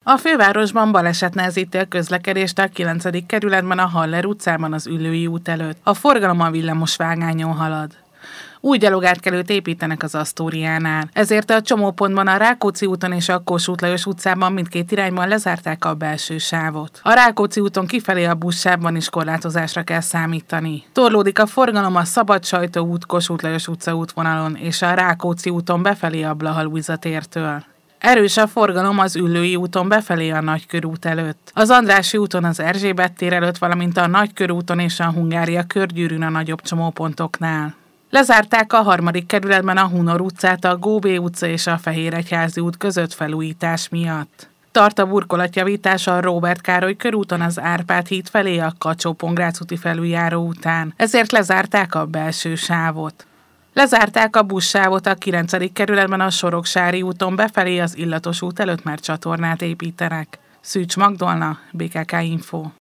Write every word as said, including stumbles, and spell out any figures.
A fővárosban baleset nehezíti a közlekedést a kilencedik kerületben a Haller utcában az Üllői út előtt. A forgalom a villamos vágányon halad. Új gyalogátkelőt építenek az Asztóriánál. Ezért a csomópontban a Rákóczi úton és a Kossuth Lajos utcában mindkét irányban lezárták a belső sávot. A Rákóczi úton kifelé a buszsávban is korlátozásra kell számítani. Torlódik a forgalom a Szabad Sajtó út, Kossuth Lajos utca útvonalon és a Rákóczi úton befelé a Blaha Lujza tértől. Erős a forgalom az Üllői úton befelé a Nagykörút előtt. Az Andrássy úton az Erzsébet tér előtt, valamint a Nagykörúton és a Hungária körgyűrűn a nagyobb csomópontoknál. Lezárták a harmadik kerületben a Hunor utcát a Góbé utca és a Fehéregyházi út között felújítás miatt. Tart a burkolatjavítás a Róbert Károly körúton az Árpád híd felé a Kacsó-Pongrác úti felüljáró után, ezért lezárták a belső sávot. Lezárták a buszsávot a kilencedik kerületben a Soroksári úton befelé az Illatos út előtt, mert csatornát építenek. Szűcs Magdolna, bé ká ká Info.